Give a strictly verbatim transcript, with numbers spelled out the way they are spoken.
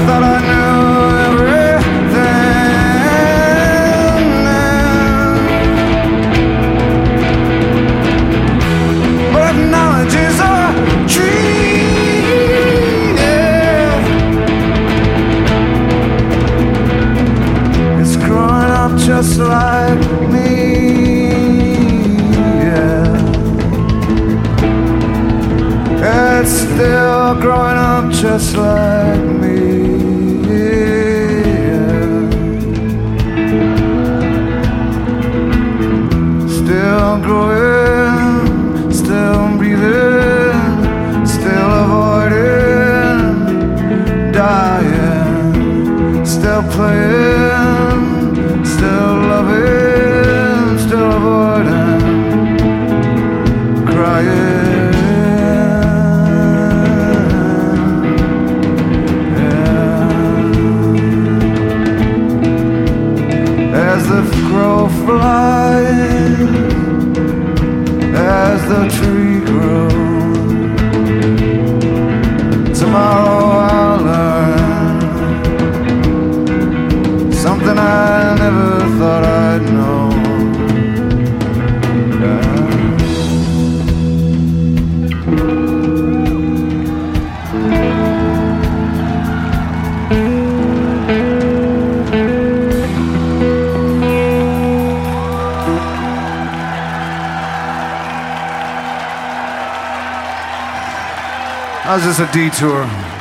thought I knew everything. But knowledge is a tree, yeah. It's growing up just like me, yeah. It's still growing up just like me, yeah. Still growing, still breathing, still avoiding dying, still playing, still loving, still avoiding crying. As the crow flies, as the tree grows, tomorrow I'll learn something I never thought I'd know. That was just a detour.